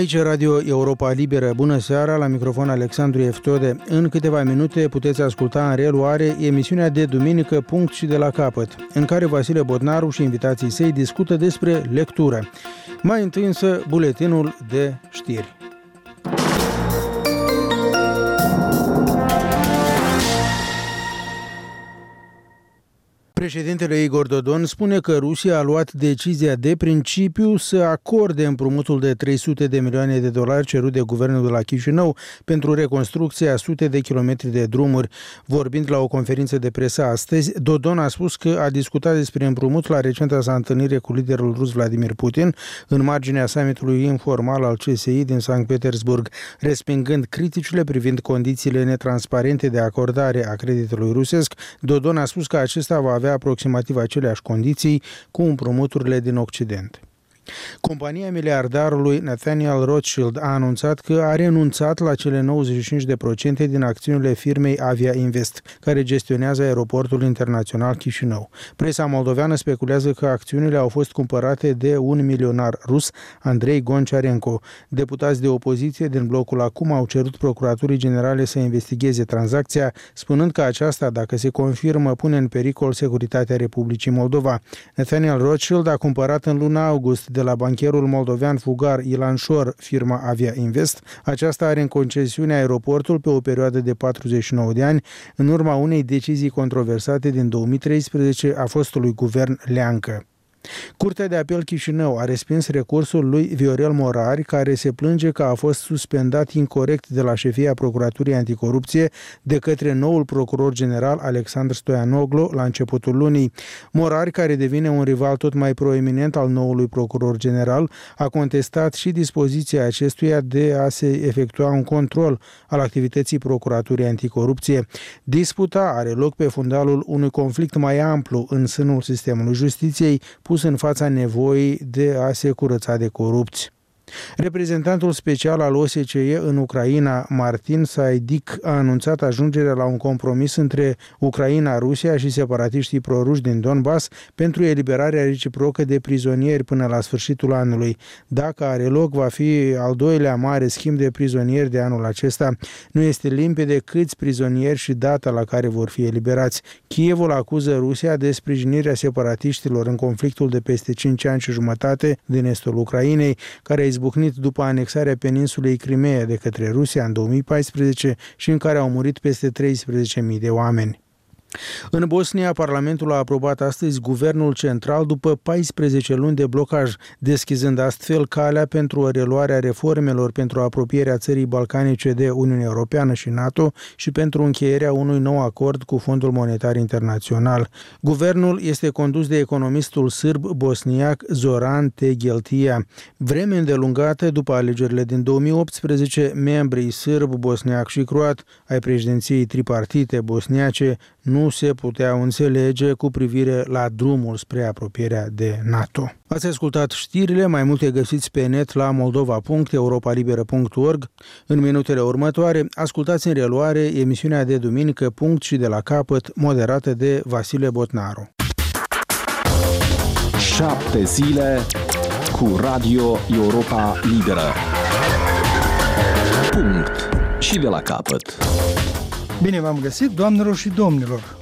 Aici Radio Europa Liberă. Bună seara, la microfon Alexandru Eftode. În câteva minute puteți asculta în reluare emisiunea de duminică Punct și de la capăt, în care Vasile Botnaru și invitații săi discută despre lectură. Mai întâi însă buletinul de știri. Președintele Igor Dodon spune că Rusia a luat decizia de principiu să acorde împrumutul de 300 de milioane de dolari cerut de guvernul de la Chișinău pentru reconstrucția sute de kilometri de drumuri. Vorbind la o conferință de presă astăzi, Dodon a spus că a discutat despre împrumut la recenta sa întâlnire cu liderul rus Vladimir Putin în marginea summitului informal al CSI din Sankt Petersburg, respingând criticile privind condițiile netransparente de acordare a creditului rusesc. Dodon a spus că acesta va avea aproximativ aceleași condiții cu împrumuturile din Occident. Compania miliardarului Nathaniel Rothschild a anunțat că a renunțat la cele 95% din acțiunile firmei Avia Invest, care gestionează aeroportul internațional Chișinău. Presa moldoveană speculează că acțiunile au fost cumpărate de un milionar rus, Andrei Goncharenko. Deputați de opoziție din blocul Acum au cerut Procuraturii Generale să investigheze tranzacția, spunând că aceasta, dacă se confirmă, pune în pericol securitatea Republicii Moldova. Nathaniel Rothschild a cumpărat în luna august de la bancherul moldovean fugar Ilan Șor firma Avia Invest. Aceasta are în concesiune aeroportul pe o perioadă de 49 de ani, în urma unei decizii controversate din 2013 a fostului guvern Leancă. Curtea de apel Chișinău a respins recursul lui Viorel Morari, care se plânge că a fost suspendat incorect de la șefia Procuraturii Anticorupție de către noul procuror general Alexandru Stoianoglu la începutul lunii. Morari, care devine un rival tot mai proeminent al noului procuror general, a contestat și dispoziția acestuia de a se efectua un control al activității Procuraturii Anticorupție. Disputa are loc pe fundalul unui conflict mai amplu în sânul sistemului justiției, pus în fața nevoii de a se curăța de corupți. Reprezentantul special al OSCE în Ucraina, Martin Saidic, a anunțat ajungerea la un compromis între Ucraina, Rusia și separatiștii proruși din Donbass pentru eliberarea reciprocă de prizonieri până la sfârșitul anului. Dacă are loc, va fi al doilea mare schimb de prizonieri de anul acesta. Nu este limpede câți prizonieri și data la care vor fi eliberați. Kievul acuză Rusia de sprijinirea separatiștilor în conflictul de peste 5 ani și jumătate din estul Ucrainei, care a izbucnit după anexarea peninsulei Crimea de către Rusia în 2014 și în care au murit peste 13.000 de oameni. În Bosnia, Parlamentul a aprobat astăzi guvernul central după 14 luni de blocaj, deschizând astfel calea pentru o reluare a reformelor pentru apropierea țării balcanice de Uniunea Europeană și NATO și pentru încheierea unui nou acord cu Fondul Monetar Internațional. Guvernul este condus de economistul sârb bosniac Zoran Tegheltia. Vreme îndelungată după alegerile din 2018, membrii sârb, bosniac și croat ai președinției tripartite bosniace nu se puteau înțelege cu privire la drumul spre apropierea de NATO. Ați ascultat știrile, mai multe găsiți pe net la moldova.europalibera.org. În minutele următoare, ascultați în reluare emisiunea de duminică Punct și de la capăt, moderată de Vasile Botnaru. 7 zile cu Radio Europa Liberă. Punct și de la capăt. Bine v-am găsit, doamnelor și domnilor!